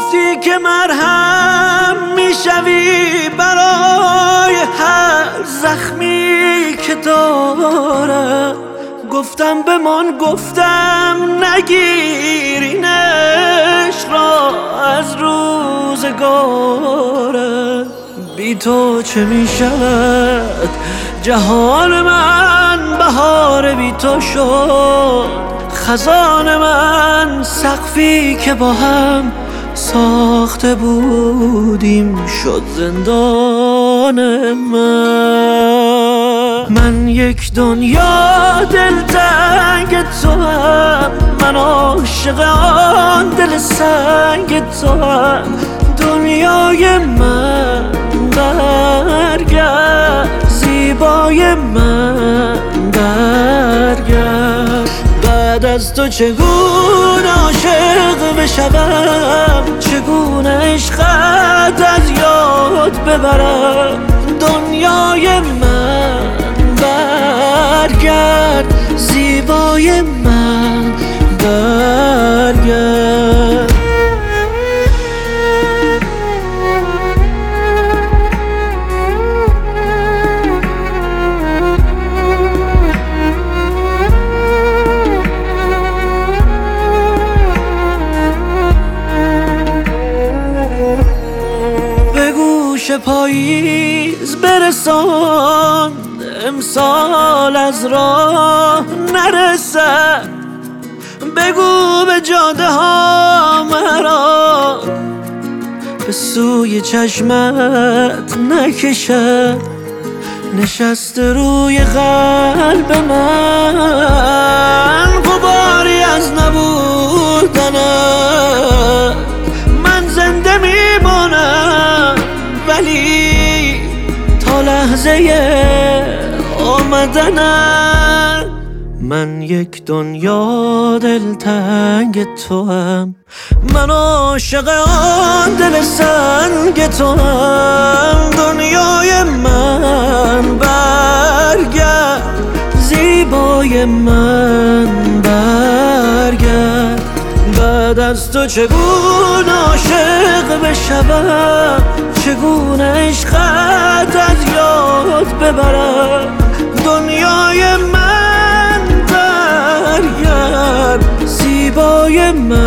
گفتی که مرهم میشوی برای هر زخمی که دارم. گفتم بمان، گفتم نگیر این عشق را از روزگارم. بی تو چه می شود جهان من، بهار بی تو شد خزان من. سقفی که با هم ساخته بودیم شد زندان من یک دنیا دلتنگ تو هم، من عاشق آن دل سنگ تو هم. دنیای من برگرد، زیبای من برگرد. بعد از تو چگونه عاشق بشوم، چگونه عشقت از یاد ببرم. دنیای من برگرد، زیبای من برگرد. پاییز برسان، امسال از راه نرسد. بگو به جاده ها مرا به سوی چشمت نکشد. نشسته روی قلب من غباری از نبودنت. من زنده میمانم ولی تا لحظه آمدنت. من یک دنیا دلتنگ تو هم، من عاشق آن دل سنگ تو هم. دنیای من برگرد، زیبای من برگرد. بعد از تو چگونه عاشق بشوم، چگونه عشقت از یاد ببرم. دنیای من برگرد، زیبای من